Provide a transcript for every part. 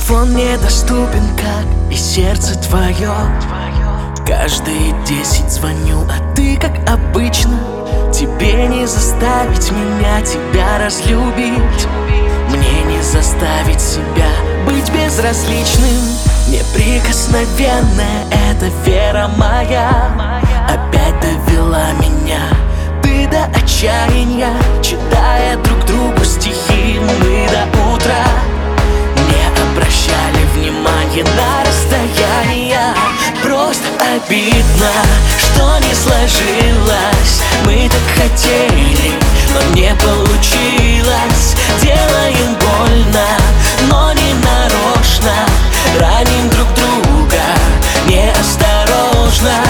Телефон недоступен, как и сердце твое. Каждые 10 звоню, а ты, как обычно. Тебе не заставить меня тебя разлюбить. Мне не заставить себя быть безразличным. Неприкосновенная эта вера моя опять довела меня ты до отчаяния. Читая друг другу стихи, мы до утра не обращали внимания на расстояние. Просто обидно, что не сложилось. Мы так хотели, но не получилось. Делаем больно, но не нарочно. Раним друг друга неосторожно.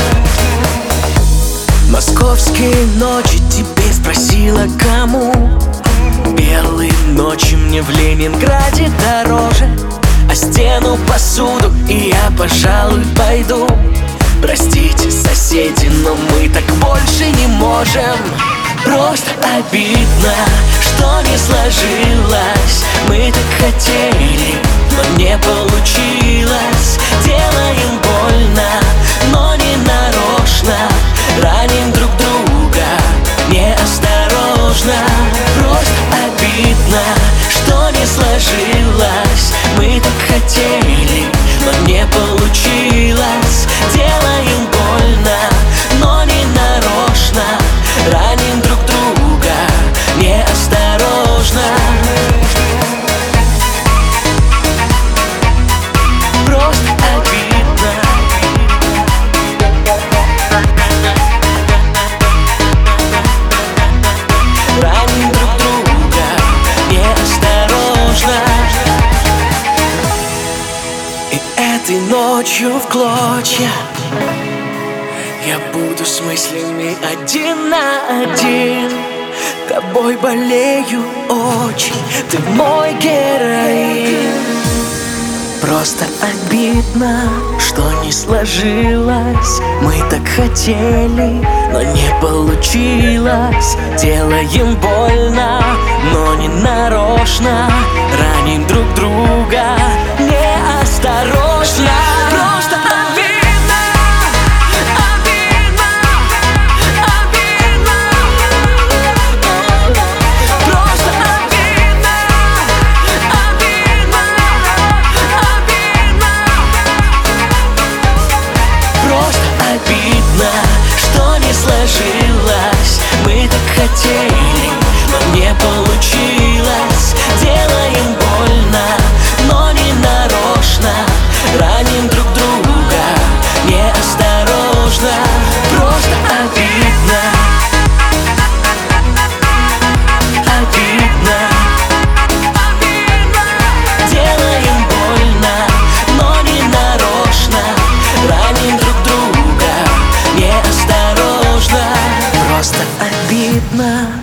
Московские ночи теперь спросила, кому? Белые ночи мне в Ленинграде дороже. А стену, посуду и я, пожалуй, пойду. Простите, соседи, но мы так больше не можем. Просто обидно, что не сложилось. Мы так хотели, но не получилось. Делаем больно, но не нарочно. Раним друг друга неосторожно. Просто обидно, что не сложилось. Мы так хотели, но не получилось. Делаем больно, но не нарочно. Раним друг друга неосторожно. Просто обидно. Раним друг друга неосторожно. И этой ночью в клочья я буду с мыслями один на один. Тобой болею очень, ты мой героин. Просто обидно, что не сложилось. Мы так хотели, но не получилось. Делаем больно, но не нарочно. Раним друг друга неосторожно. Просто обидно, обидно, обидно. Просто обидно, обидно, обидно. Просто обидно, что не сложилось. Мы так хотели, но не получилось. Делаем больно, но не нарочно. Раним друг друга неосторожно. Просто обидно, обидно, обидно. Делаем больно, но не нарочно. Раним друг друга неосторожно. Просто обидно.